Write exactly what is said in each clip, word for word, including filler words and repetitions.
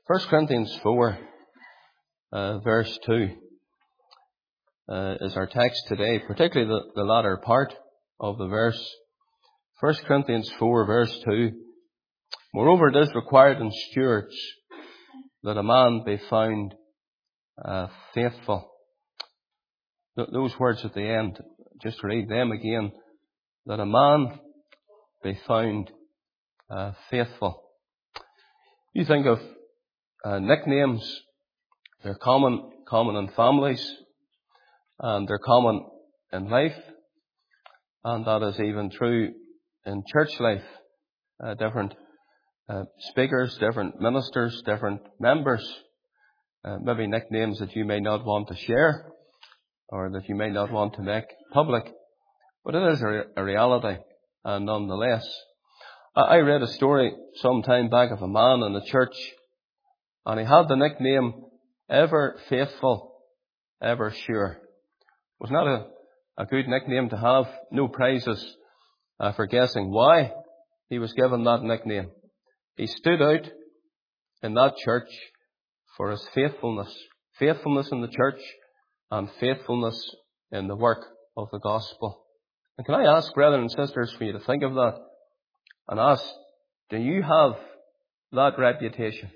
First Corinthians four, uh, verse two, uh, is our text today, particularly the, the latter part of the verse. First Corinthians four, verse two. Moreover, it is required in stewards that a man be found uh, faithful. Th- those words at the end, just read them again. That a man be found uh, faithful. You think of uh, nicknames. They're common, common in families, and they're common in life, and that is even true in church life. Uh, different uh, speakers, different ministers, different members, uh, maybe nicknames that you may not want to share, or that you may not want to make public, but it is a, re- a reality, uh, nonetheless. I, I read a story some time back of a man in the church, and he had the nickname Ever Faithful, Ever Sure. Was not a, a good nickname to have. No prizes uh, for guessing why he was given that nickname. He stood out in that church for his faithfulness. Faithfulness in the church and faithfulness in the work of the gospel. And can I ask, brethren and sisters, for you to think of that and ask, do you have that reputation?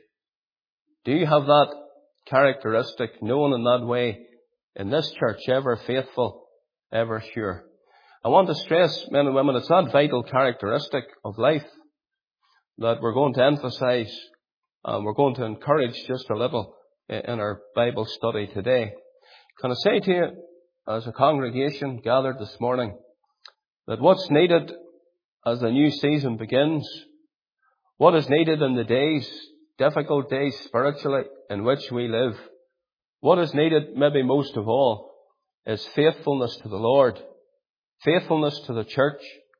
Do you have that characteristic known in that way in this church? Ever faithful, ever sure. I want to stress, men and women, it's that vital characteristic of life that we're going to emphasize and we're going to encourage just a little in our Bible study today. Can I say to you, as a congregation gathered this morning, that what's needed as the new season begins, what is needed in the days, difficult days spiritually in which we live, what is needed maybe most of all is faithfulness to the Lord, faithfulness to the church,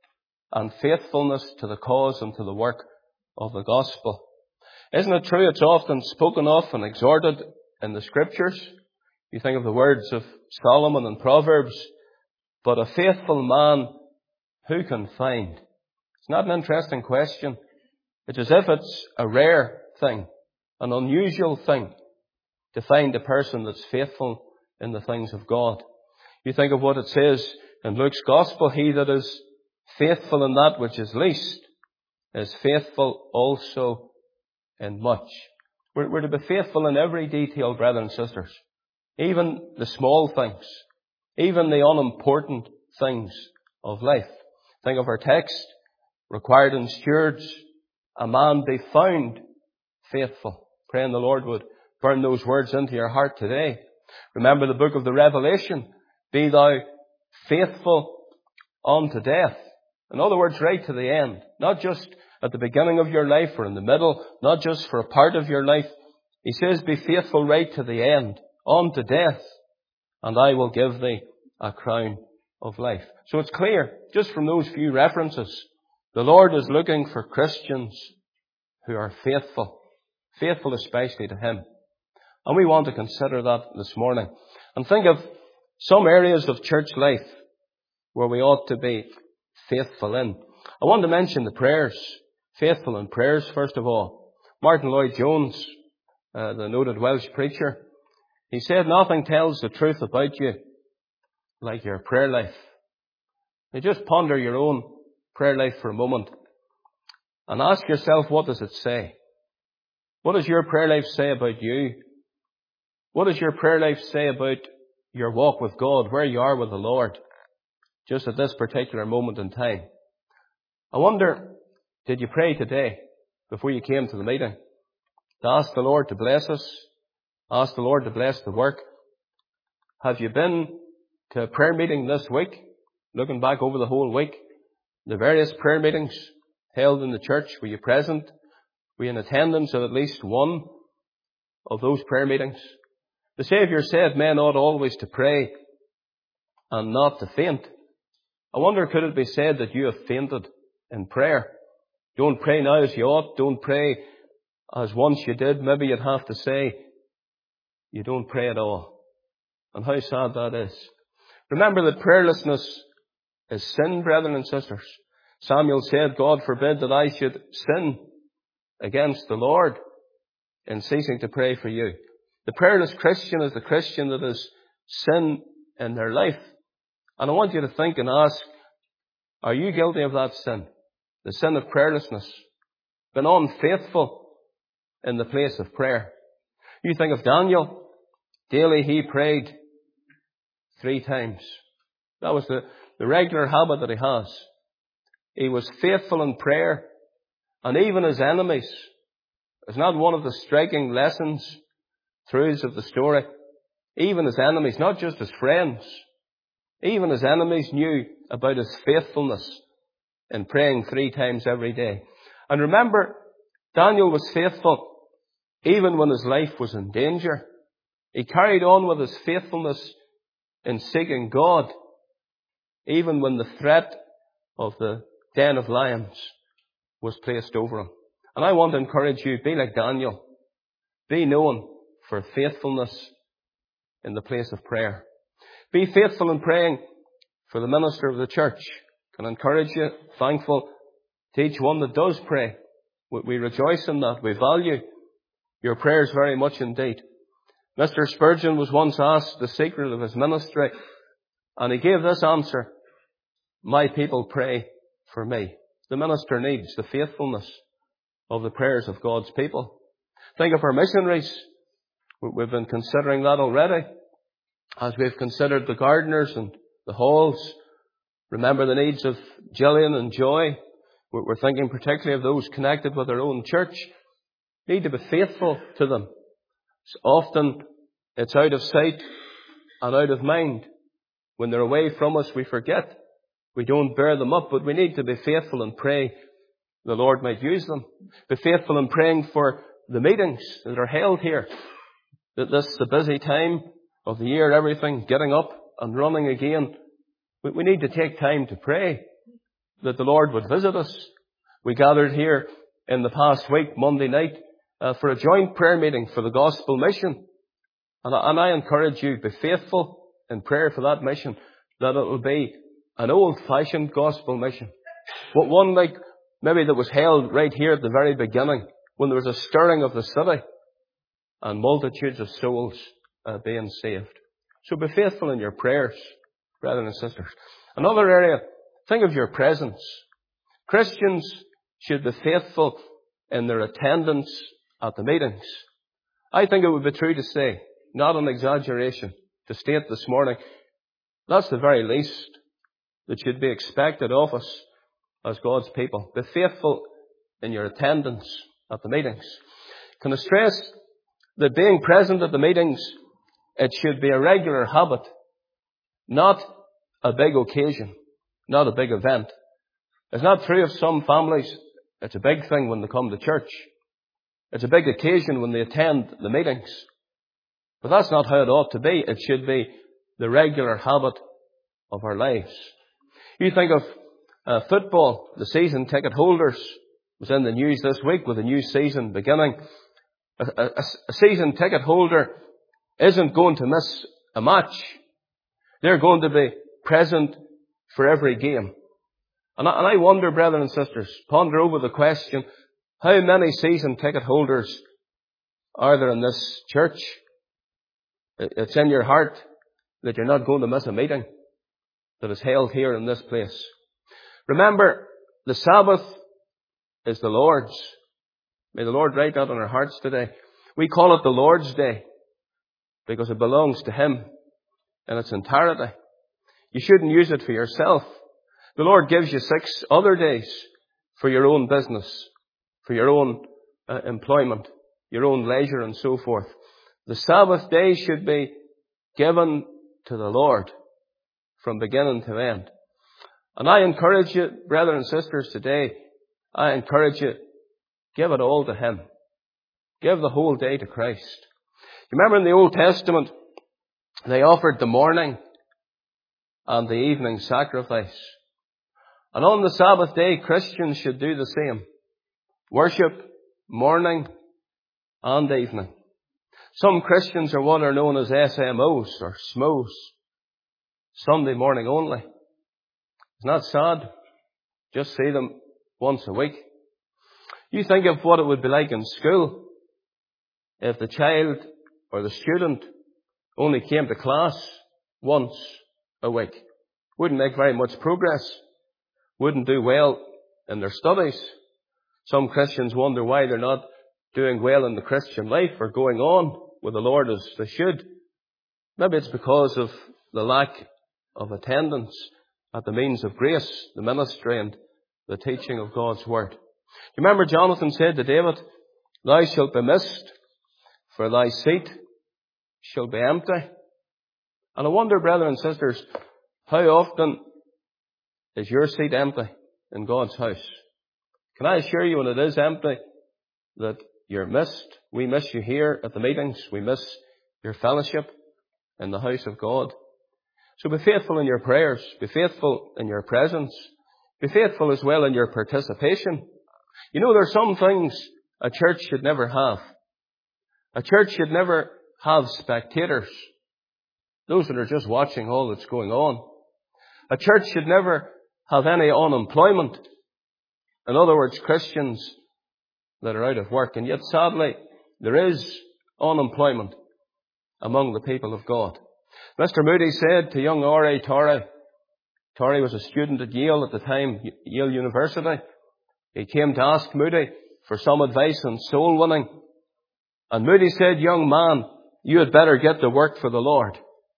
and faithfulness to the cause and to the work of the gospel. Isn't it true it's often spoken of and exhorted in the scriptures? You think of the words of Solomon in Proverbs, but a faithful man who can find? It's not an interesting question. It's as if it's a rare thing, an unusual thing, to find a person that's faithful in the things of God. You think of what it says in Luke's Gospel, he that is faithful in that which is least is faithful also in much. We're, we're to be faithful in every detail, brethren and sisters. Even the small things, even the unimportant things of life. Think of our text, required in stewards, a man be found faithful. Praying the Lord would burn those words into your heart today. Remember the book of the Revelation, be thou faithful unto death. In other words, right to the end. Not just at the beginning of your life or in the middle, not just for a part of your life. He says, be faithful right to the end, unto death, and I will give thee a crown of life. So it's clear, just from those few references, the Lord is looking for Christians who are faithful, faithful especially to Him. And we want to consider that this morning and think of some areas of church life where we ought to be faithful in. I want to mention the prayers, faithful in prayers first of all. Martin Lloyd-Jones, uh, the noted Welsh preacher, he said, nothing tells the truth about you like your prayer life. You just ponder your own prayer life for a moment and ask yourself, what does it say? What does your prayer life say about you? What does your prayer life say about your walk with God, where you are with the Lord, just at this particular moment in time? I wonder, did you pray today before you came to the meeting to ask the Lord to bless us, ask the Lord to bless the work? Have you been to a prayer meeting this week, looking back over the whole week, the various prayer meetings held in the church? Were you present? Were you in attendance at at least one of those prayer meetings? The Saviour said men ought always to pray and not to faint. I wonder, could it be said that you have fainted in prayer? Don't pray now as you ought. Don't pray as once you did. Maybe you'd have to say you don't pray at all. And how sad that is. Remember that prayerlessness is sin, brethren and sisters. Samuel said, God forbid that I should sin against the Lord. in ceasing to pray for you. The prayerless Christian is the Christian that has sin in their life. And I want you to think and ask, are you guilty of that sin? The sin of prayerlessness. Been unfaithful in the place of prayer. You think of Daniel. Daily he prayed three times. That was the, the regular habit that he has. He was faithful in prayer. And even his enemies, it's not one of the striking lessons, truths of the story. Even his enemies, not just his friends, even his enemies knew about his faithfulness in praying three times every day. And remember, Daniel was faithful even when his life was in danger. He carried on with his faithfulness in seeking God, even when the threat of the den of lions was placed over him. And I want to encourage you, be like Daniel. Be known for faithfulness in the place of prayer. Be faithful in praying for the minister of the church. Can encourage you, thankful to each one that does pray. We rejoice in that. We value your prayers very much indeed. Mister Spurgeon was once asked the secret of his ministry, and he gave this answer: my people pray for me. The minister needs the faithfulness of the prayers of God's people. Think of our missionaries. We've been considering that already, as we've considered the gardeners and the halls. Remember the needs of Gillian and Joy. We're thinking particularly of those connected with our own church. We need to be faithful to them. So often it's out of sight and out of mind. When they're away from us, we forget. We don't bear them up, but we need to be faithful and pray the Lord might use them. Be faithful in praying for the meetings that are held here. That this is the busy time of the year, everything getting up and running again. We need to take time to pray that the Lord would visit us. We gathered here in the past week, Monday night, uh, for a joint prayer meeting for the gospel mission. And I, and I encourage you, be faithful in prayer for that mission, that it will be an old-fashioned gospel mission. But one like maybe that was held right here at the very beginning, when there was a stirring of the city and multitudes of souls uh, being saved. So be faithful in your prayers, brethren and sisters. Another area, think of your presence. Christians should be faithful in their attendance at the meetings. I think it would be true to say, not an exaggeration, to state this morning, that's the very least that should be expected of us as God's people. Be faithful in your attendance at the meetings. Can I stress that being present at the meetings, it should be a regular habit, not a big occasion, not a big event. It's not true of some families. It's a big thing when they come to church. It's a big occasion when they attend the meetings. But that's not how it ought to be. It should be the regular habit of our lives. You think of uh, football, the season ticket holders was in the news this week with a new season beginning. A, a, a season ticket holder isn't going to miss a match. They're going to be present for every game. And I, and I wonder, brethren and sisters, ponder over the question, how many season ticket holders are there in this church? It's in your heart that you're not going to miss a meeting that is held here in this place. Remember, the Sabbath is the Lord's. May the Lord write that on our hearts today. We call it the Lord's Day because it belongs to Him in its entirety. You shouldn't use it for yourself. The Lord gives you six other days for your own business, for your own uh, employment, your own leisure and so forth. The Sabbath day should be given to the Lord from beginning to end. And I encourage you, brethren and sisters, today, I encourage you, give it all to Him. Give the whole day to Christ. You remember in the Old Testament, they offered the morning and the evening sacrifice. And on the Sabbath day, Christians should do the same. Worship morning and evening. Some Christians are what are known as S M Os or S M Os. Sunday morning only. Isn't that sad? Just see them once a week. You think of what it would be like in school. if the child or the student only came to class once a week, wouldn't make very much progress, wouldn't do well in their studies. Some Christians wonder why they're not doing well in the Christian life or going on with the Lord as they should. Maybe it's because of the lack of attendance at the means of grace, the ministry and the teaching of God's Word. Do you remember Jonathan said to David, "Thou shalt be missed, for thy seat shall be empty." And I wonder, brethren and sisters, how often is your seat empty in God's house? Can I assure you, when it is empty, that you're missed? We miss you here at the meetings. We miss your fellowship in the house of God. So be faithful in your prayers. Be faithful in your presence. Be faithful as well in your participation. You know, there are some things a church should never have. A church should never have spectators, those that are just watching all that's going on. A church should never have any unemployment. In other words, Christians that are out of work. And yet, sadly, there is unemployment among the people of God. Mister Moody said to young R A Torrey, Torrey was a student at Yale at the time, Yale University. He came to ask Moody for some advice on soul winning. And Moody said, "Young man, you had better get to work for the Lord."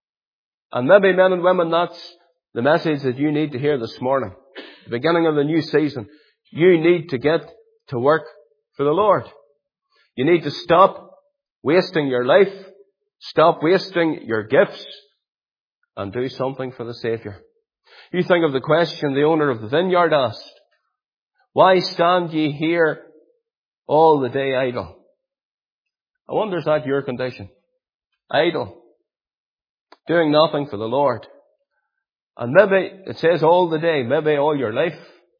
And maybe, men and women, that's the message that you need to hear this morning. The beginning of the new season. You need to get to work for the Lord. You need to stop wasting your life, stop wasting your gifts, and do something for the Saviour. You think of the question the owner of the vineyard asked, "Why stand ye here all the day idle?" I wonder, is that your condition? Idle. Doing nothing for the Lord. And maybe it says all the day, maybe all your life.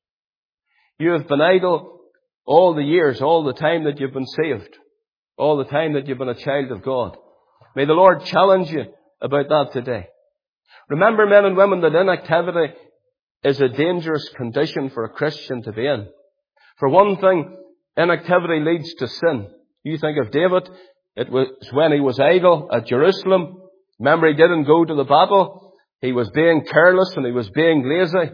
You have been idle all the years, all the time that you've been saved, all the time that you've been a child of God. May the Lord challenge you about that today. Remember, men and women, that inactivity is a dangerous condition for a Christian to be in. For one thing, inactivity leads to sin. You think of David, it was when he was idle at Jerusalem. Remember, he didn't go to the battle. He was being careless and he was being lazy.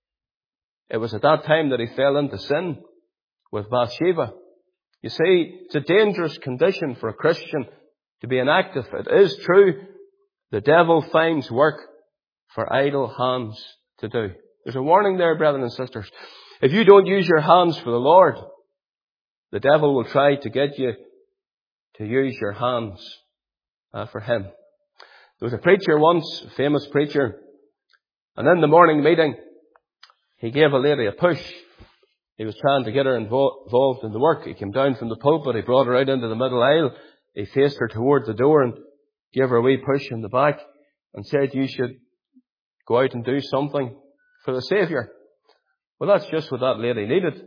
It was at that time that he fell into sin with Bathsheba. You see, it's a dangerous condition for a Christian to be inactive. It is true, the devil finds work for idle hands to do. There's a warning there, brethren and sisters. If you don't use your hands for the Lord, the devil will try to get you to use your hands uh, for him. There was a preacher once, a famous preacher, and in the morning meeting, he gave a lady a push. He was trying to get her invo- involved in the work. He came down from the pulpit, he brought her out into the middle aisle, he faced her toward the door and gave her a wee push in the back and said, "You should go out and do something for the Saviour." Well, that's just what that lady needed.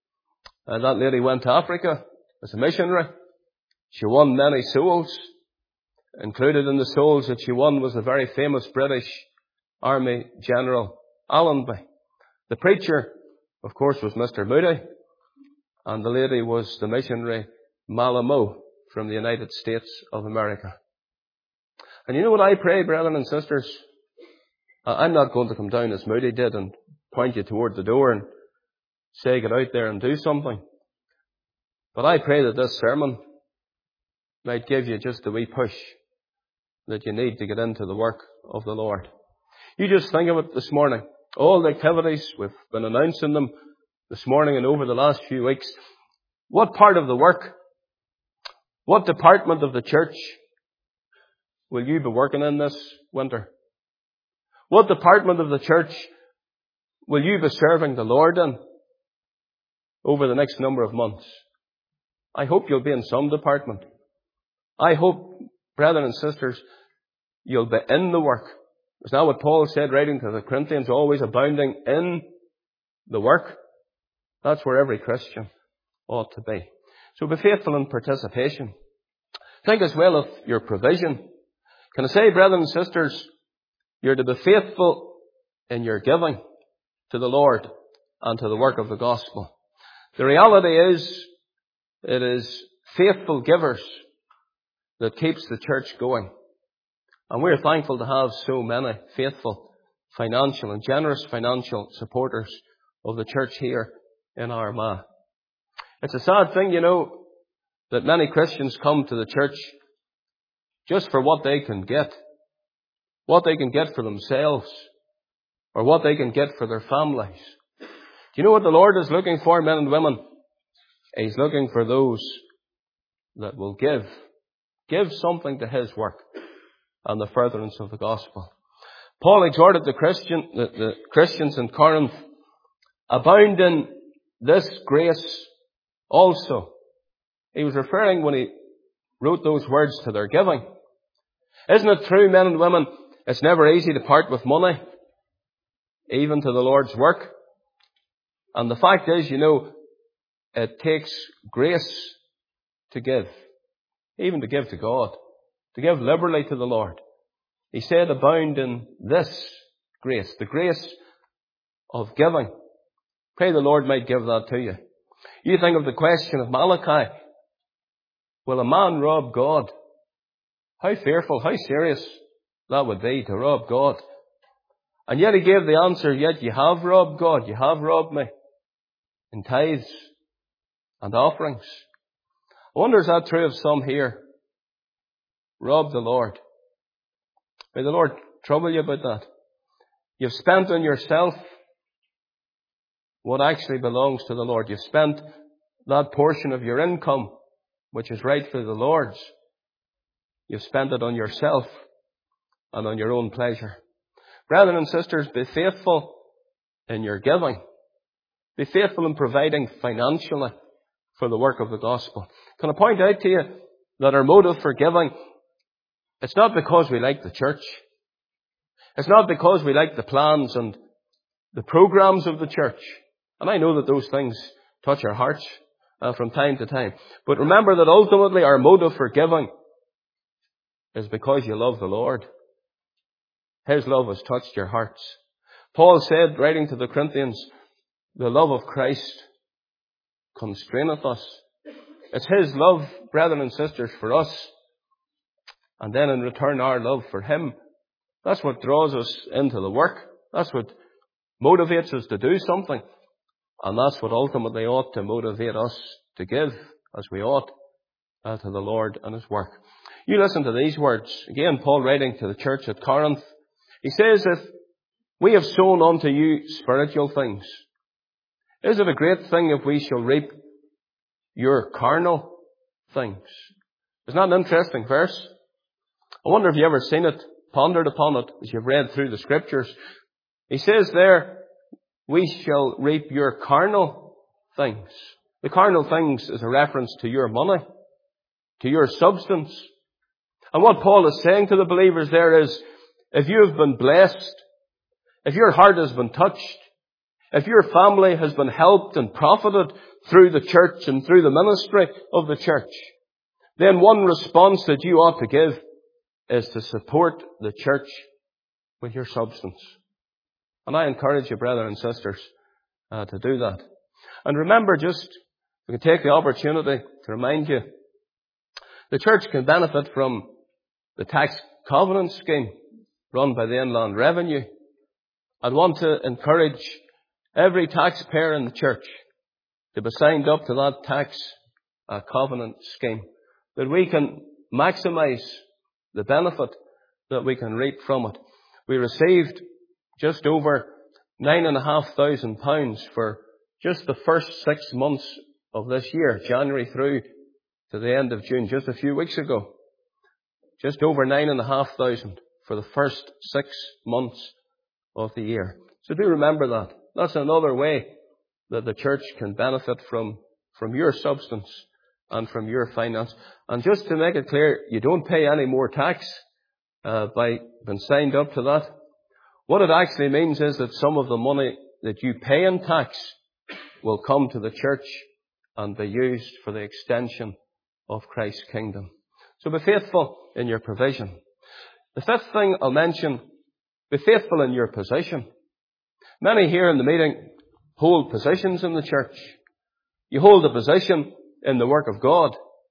And that lady went to Africa as a missionary. She won many souls. Included in the souls that she won was the very famous British Army General Allenby. The preacher, of course, was Mister Moody, and the lady was the missionary Malamo from the United States of America. And you know what I pray, brethren and sisters? I'm not going to come down as Moody did and point you toward the door and say, "Get out there and do something." But I pray that this sermon might give you just a wee push that you need to get into the work of the Lord. You just think of it this morning. All the activities, we've been announcing them this morning and over the last few weeks. What part of the work, what department of the church will you be working in this winter? What department of the church will you be serving the Lord in over the next number of months? I hope you'll be in some department. I hope, brethren and sisters, you'll be in the work. Isn't that what Paul said, writing to the Corinthians, always abounding in the work? That's where every Christian ought to be. So be faithful in participation. Think as well of your provision. Can I say, brethren and sisters, you're to be faithful in your giving to the Lord and to the work of the gospel. The reality is, it is faithful givers that keeps the church going. And we're thankful to have so many faithful, financial and generous financial supporters of the church here in Armagh. It's a sad thing, you know, that many Christians come to the church just for what they can get. What they can get for themselves. Or what they can get for their families. Do you know what the Lord is looking for, men and women? He's looking for those that will give. Give something to His work and the furtherance of the gospel. Paul exhorted the, Christian, the, the Christians in Corinth, abound in this grace also. He was referring when he wrote those words to their giving. Isn't it true, men and women, it's never easy to part with money, even to the Lord's work? And the fact is, you know, it takes grace to give, even to give to God, to give liberally to the Lord. He said, abound in this grace, the grace of giving. Pray the Lord might give that to you. You think of the question of Malachi. Will a man rob God? How fearful, how serious that would be to rob God. And yet he gave the answer, yet you have robbed God, you have robbed me in tithes and offerings. I wonder, is that true of some here? Rob the Lord. May the Lord trouble you about that. You've spent on yourself what actually belongs to the Lord. You've spent that portion of your income, which is rightfully the Lord's. You've spent it on yourself and on your own pleasure. Brethren and sisters, be faithful in your giving. Be faithful in providing financially for the work of the gospel. Can I point out to you that our motive for giving, it's not because we like the church. It's not because we like the plans and the programs of the church. And I know that those things touch our hearts uh, from time to time. But remember that ultimately our motive for giving is because you love the Lord. His love has touched your hearts. Paul said, writing to the Corinthians, the love of Christ constraineth us. It's His love, brethren and sisters, for us. And then in return our love for Him. That's what draws us into the work. That's what motivates us to do something. And that's what ultimately ought to motivate us to give, as we ought, uh, to the Lord and His work. You listen to these words. Again, Paul writing to the church at Corinth. He says, if we have sown unto you spiritual things, is it a great thing if we shall reap your carnal things? Isn't that an interesting verse? I wonder if you've ever seen it, pondered upon it, as you've read through the Scriptures. He says there, we shall reap your carnal things. The carnal things is a reference to your money, to your substance. And what Paul is saying to the believers there is, if you have been blessed, if your heart has been touched, if your family has been helped and profited through the church and through the ministry of the church, then one response that you ought to give is to support the church with your substance. And I encourage you, brethren and sisters, uh, to do that. And remember, just, we can take the opportunity to remind you, the church can benefit from the tax covenant scheme run by the Inland Revenue. I'd want to encourage every taxpayer in the church to be signed up to that tax uh, covenant scheme, that we can maximize the benefit that we can reap from it. We received just over nine and a half thousand pounds for just the first six months of this year, January through to the end of June, just a few weeks ago. Just over nine and a half thousand for the first six months of the year. So do remember that. That's another way that the church can benefit from, from your substance and from your finance. And just to make it clear, you don't pay any more tax uh, by being signed up to that. What it actually means is that some of the money that you pay in tax will come to the church and be used for the extension of Christ's kingdom. So be faithful in your provision. The fifth thing I'll mention, be faithful in your position. Many here in the meeting hold positions in the church. You hold a position in the work of God.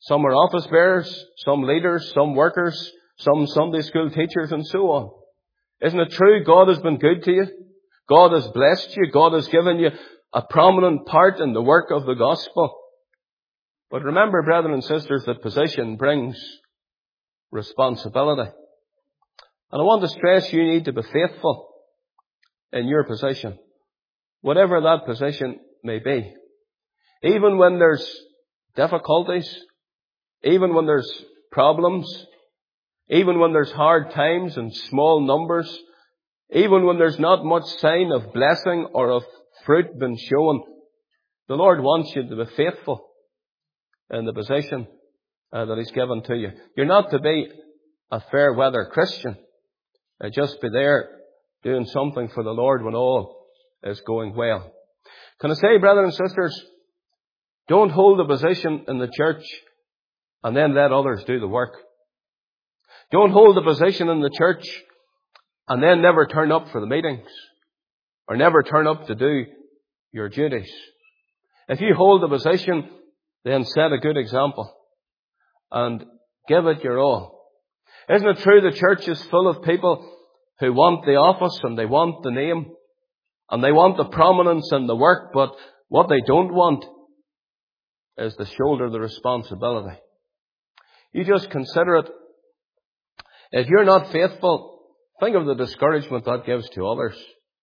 Some are office bearers, some leaders, some workers, some Sunday school teachers, and so on. Isn't it true? God has been good to you. God has blessed you. God has given you a prominent part in the work of the gospel. But remember, brethren and sisters, that position brings responsibility. And I want to stress you need to be faithful in your position, whatever that position may be. Even when there's difficulties, even when there's problems, even when there's hard times and small numbers, even when there's not much sign of blessing or of fruit been shown, the Lord wants you to be faithful in the position uh, that He's given to you. You're not to be a fair weather Christian. Uh, just be there doing something for the Lord when all is going well. Can I say, brothers and sisters, don't hold a position in the church and then let others do the work. Don't hold a position in the church and then never turn up for the meetings or never turn up to do your duties. If you hold a position, then set a good example and give it your all. Isn't it true the church is full of people who want the office and they want the name and they want the prominence and the work, but what they don't want is to shoulder the responsibility. You just consider it. If you're not faithful, think of the discouragement that gives to others.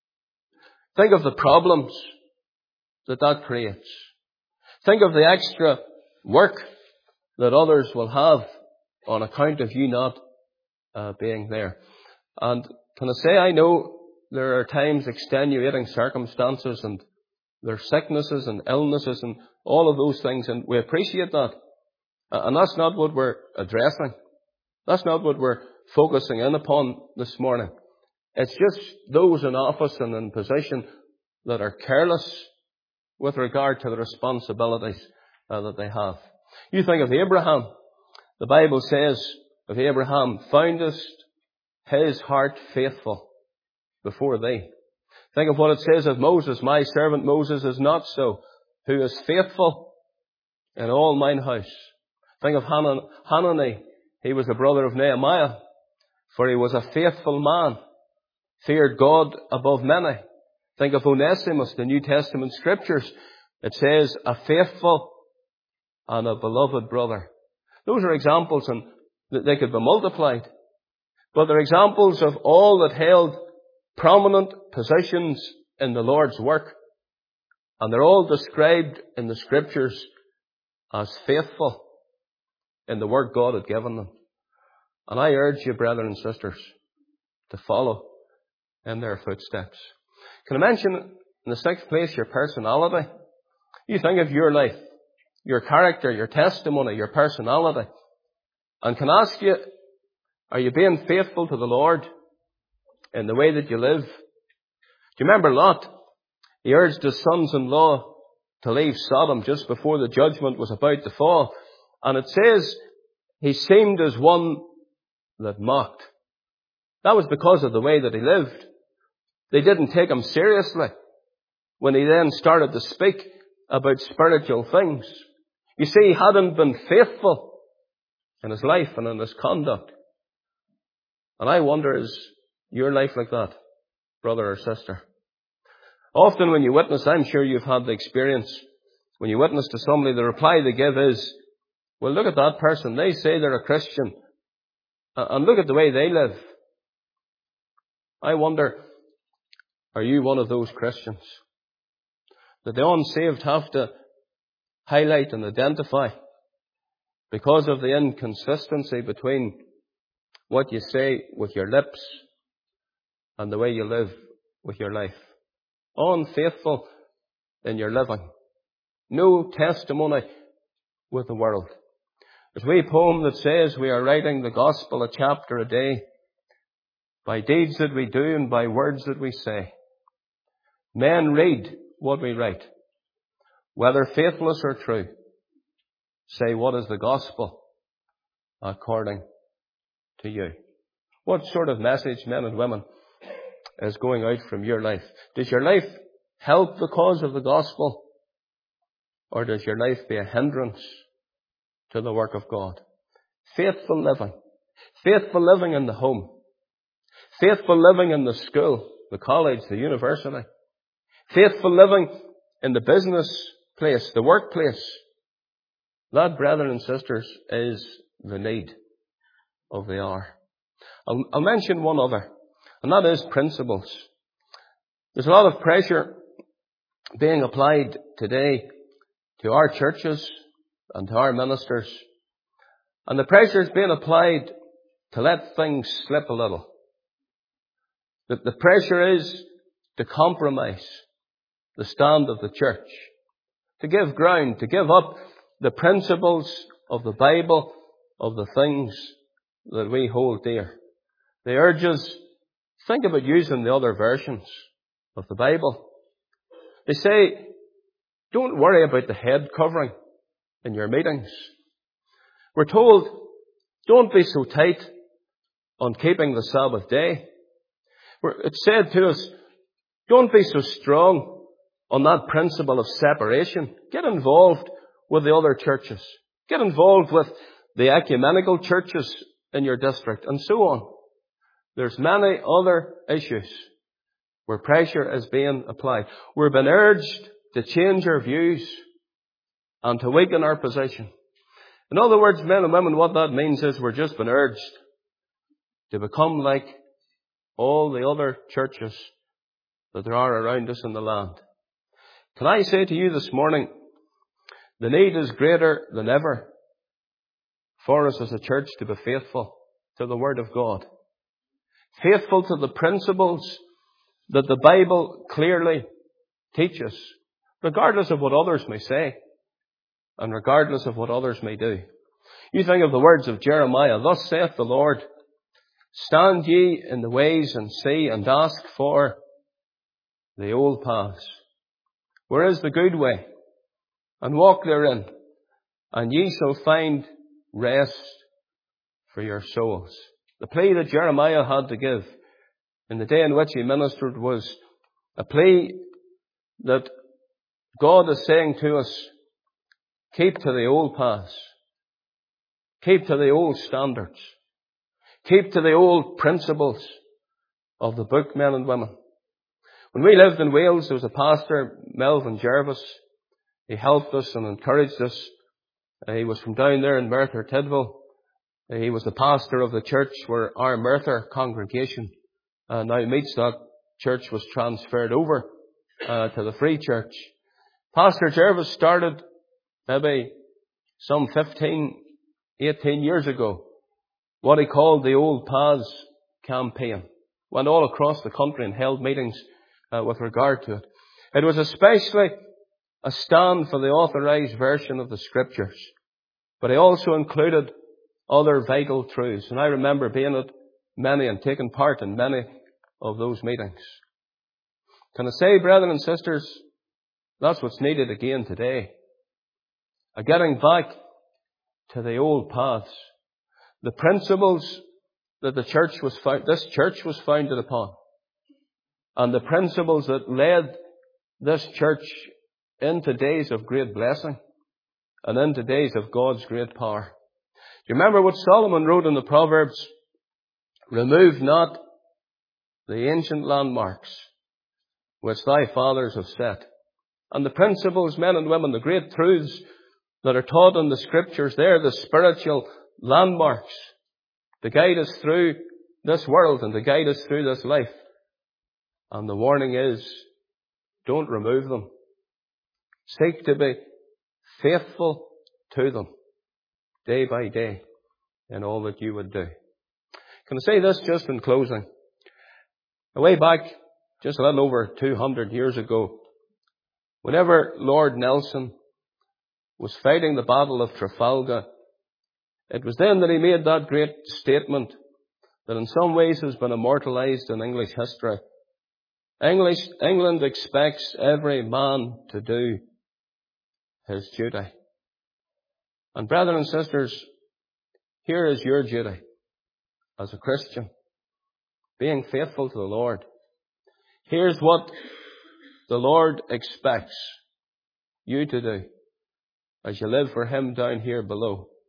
Think of the problems that that creates. Think of the extra work that others will have on account of you not uh, being there. And can I say, I know there are times extenuating circumstances and there's sicknesses and illnesses and all of those things, and we appreciate that. Uh, and that's not what we're addressing. That's not what we're focusing in upon this morning. It's just those in office and in position that are careless with regard to the responsibilities uh, that they have. You think of Abraham. The Bible says of Abraham, foundest his heart faithful before thee. Think of what it says of Moses. My servant Moses is not so, who is faithful in all mine house. Think of Hanan, Hanani. He was a brother of Nehemiah, for he was a faithful man, feared God above many. Think of Onesimus, the New Testament scriptures. It says, a faithful and a beloved brother. Those are examples, and they could be multiplied. But they're examples of all that held prominent positions in the Lord's work. And they're all described in the scriptures as faithful in the work God had given them. And I urge you, brethren and sisters, to follow in their footsteps. Can I mention, in the sixth place, your personality? You think of your life, your character, your testimony, your personality. And can I ask you, are you being faithful to the Lord in the way that you live? Do you remember Lot? He urged his sons-in-law to leave Sodom just before the judgment was about to fall. And it says he seemed as one that mocked. That was because of the way that he lived. They didn't take him seriously when he then started to speak about spiritual things. You see, he hadn't been faithful in his life and in his conduct. And I wonder, is your life like that, brother or sister? Often when you witness, I'm sure you've had the experience, when you witness to somebody, the reply they give is, well, look at that person. They say they're a Christian. And look at the way they live. I wonder, are you one of those Christians that the unsaved have to highlight and identify because of the inconsistency between what you say with your lips and the way you live with your life? Unfaithful in your living. No testimony with the world. There's a wee poem that says we are writing the gospel a chapter a day, by deeds that we do and by words that we say. Men read what we write, whether faithless or true. Say, what is the gospel according to you? What sort of message, men and women, is going out from your life? Does your life help the cause of the gospel? Or does your life be a hindrance to the work of God. Faithful living. Faithful living in the home. Faithful living in the school, the college, the university. Faithful living in the business place, the workplace. That, brethren and sisters, is the need of the hour. I'll, I'll mention one other, and that is principles. There's a lot of pressure being applied today to our churches and to our ministers. And the pressure is being applied to let things slip a little. The, the pressure is to compromise the stand of the church, to give ground, to give up the principles of the Bible, of the things that we hold dear. They urge us, think about using the other versions of the Bible. They say, don't worry about the head covering in your meetings. We're told, don't be so tight on keeping the Sabbath day. It's said to us, don't be so strong on that principle of separation. Get involved with the other churches. Get involved with the ecumenical churches in your district, and so on. There's many other issues where pressure is being applied. We're being urged to change our views and to weaken our position. In other words, men and women, what that means is we're just been urged to become like all the other churches that there are around us in the land. Can I say to you this morning, the need is greater than ever for us as a church to be faithful to the Word of God. Faithful to the principles that the Bible clearly teaches, regardless of what others may say and regardless of what others may do. You think of the words of Jeremiah, thus saith the Lord, stand ye in the ways and see and ask for the old paths. Where is the good way? And walk therein, and ye shall find rest for your souls. The plea that Jeremiah had to give in the day in which he ministered was a plea that God is saying to us, keep to the old paths. Keep to the old standards. Keep to the old principles of the book, men and women. When we lived in Wales, there was a pastor, Melvin Jervis. He helped us and encouraged us. Uh, he was from down there in Merthyr Tydvil. Uh, he was the pastor of the church where our Merthyr congregation uh, now meets. That church was transferred over uh, to the Free Church. Pastor Jervis started maybe some fifteen, eighteen years ago what he called the Old Paths campaign. Went all across the country and held meetings uh, with regard to it. It was especially a stand for the authorized version of the Scriptures. But he also included other vital truths. And I remember being at many and taking part in many of those meetings. Can I say, brethren and sisters, that's what's needed again today. A getting back to the old paths. The principles that the church was found, this church was founded upon. And the principles that led this church into days of great blessing and into days of God's great power. Do you remember what Solomon wrote in the Proverbs? Remove not the ancient landmarks which thy fathers have set. And the principles, men and women, the great truths that are taught in the Scriptures, they're the spiritual landmarks to guide us through this world and to guide us through this life. And the warning is, don't remove them. Seek to be faithful to them day by day in all that you would do. Can I say this just in closing? Way back, just a little over two hundred years ago, whenever Lord Nelson was fighting the Battle of Trafalgar, it was then that he made that great statement that in some ways has been immortalized in English history. English, England expects every man to do his duty. And brethren and sisters, here is your duty as a Christian, being faithful to the Lord. Here's what the Lord expects you to do as you live for Him down here below.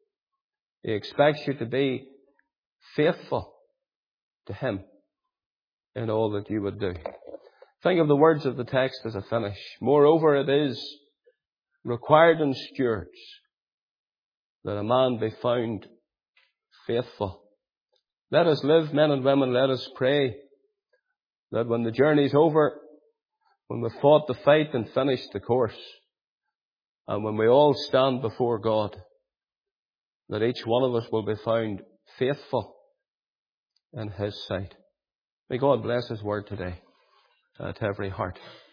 He expects you to be faithful to Him in all that you would do. Think of the words of the text as a finish. Moreover, it is required in stewards that a man be found faithful. Let us live, men and women, let us pray that when the journey's over, when we've fought the fight and finished the course, and when we all stand before God, that each one of us will be found faithful in His sight. May God bless His word today uh, to every heart.